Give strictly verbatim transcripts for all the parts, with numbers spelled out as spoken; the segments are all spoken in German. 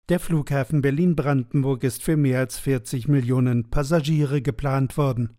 Der Flughafen Berlin-Brandenburg ist für mehr als vierzig Millionen Passagiere geplant worden.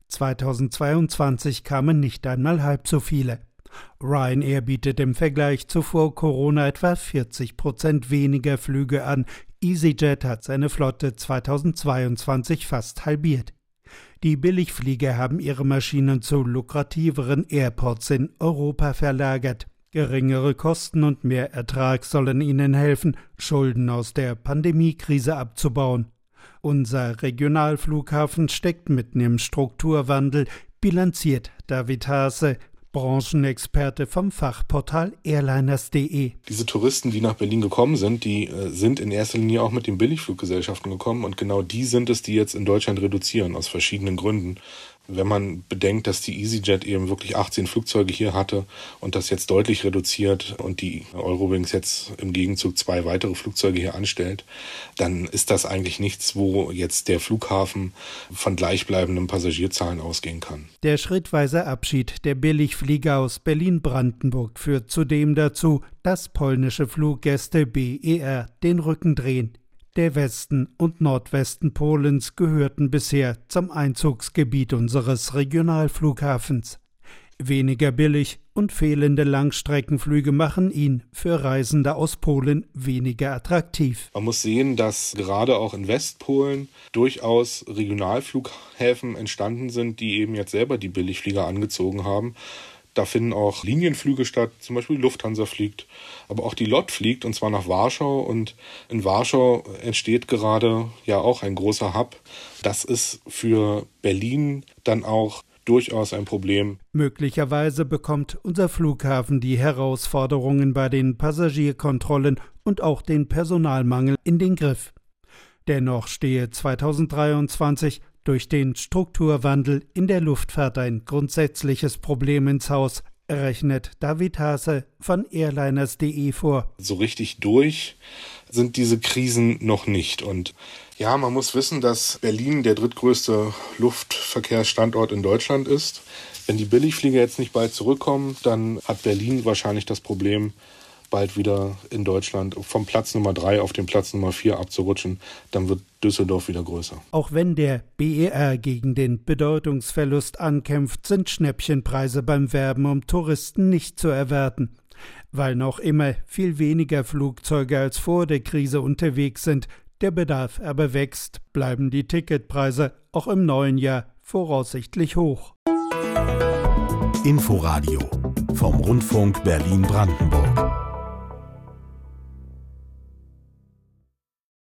zweitausendzweiundzwanzig kamen nicht einmal halb so viele. Ryanair bietet im Vergleich zu vor Corona etwa vierzig Prozent weniger Flüge an. EasyJet hat seine Flotte zweitausendzweiundzwanzig fast halbiert. Die Billigflieger haben ihre Maschinen zu lukrativeren Airports in Europa verlagert. Geringere Kosten und mehr Ertrag sollen ihnen helfen, Schulden aus der Pandemiekrise abzubauen. Unser Regionalflughafen steckt mitten im Strukturwandel, bilanziert David Haase, Branchenexperte vom Fachportal Airliners punkt de. Diese Touristen, die nach Berlin gekommen sind, die äh, sind in erster Linie auch mit den Billigfluggesellschaften gekommen und genau die sind es, die jetzt in Deutschland reduzieren, aus verschiedenen Gründen. Wenn man bedenkt, dass die EasyJet eben wirklich achtzehn Flugzeuge hier hatte und das jetzt deutlich reduziert und die Eurowings jetzt im Gegenzug zwei weitere Flugzeuge hier anstellt, dann ist das eigentlich nichts, wo jetzt der Flughafen von gleichbleibenden Passagierzahlen ausgehen kann. Der schrittweise Abschied der Billigflieger aus Berlin-Brandenburg führt zudem dazu, dass polnische Fluggäste B E R den Rücken drehen. Der Westen und Nordwesten Polens gehörten bisher zum Einzugsgebiet unseres Regionalflughafens. Weniger billig und fehlende Langstreckenflüge machen ihn für Reisende aus Polen weniger attraktiv. Man muss sehen, dass gerade auch in Westpolen durchaus Regionalflughäfen entstanden sind, die eben jetzt selber die Billigflieger angezogen haben. Da finden auch Linienflüge statt, zum Beispiel die Lufthansa fliegt, aber auch die L O T fliegt und zwar nach Warschau und in Warschau entsteht gerade ja auch ein großer Hub. Das ist für Berlin dann auch durchaus ein Problem. Möglicherweise bekommt unser Flughafen die Herausforderungen bei den Passagierkontrollen und auch den Personalmangel in den Griff. Dennoch stehe zweitausenddreiundzwanzig durch den Strukturwandel in der Luftfahrt ein grundsätzliches Problem ins Haus, rechnet David Haase von Airliners punkt de vor. So richtig durch sind diese Krisen noch nicht. Und ja, man muss wissen, dass Berlin der drittgrößte Luftverkehrsstandort in Deutschland ist. Wenn die Billigflieger jetzt nicht bald zurückkommen, dann hat Berlin wahrscheinlich das Problem, bald wieder in Deutschland vom Platz Nummer drei auf den Platz Nummer vier abzurutschen, dann wird Düsseldorf wieder größer. Auch wenn der B E R gegen den Bedeutungsverlust ankämpft, sind Schnäppchenpreise beim Werben um Touristen nicht zu erwarten. Weil noch immer viel weniger Flugzeuge als vor der Krise unterwegs sind, der Bedarf aber wächst, bleiben die Ticketpreise auch im neuen Jahr voraussichtlich hoch. Inforadio vom Rundfunk Berlin-Brandenburg.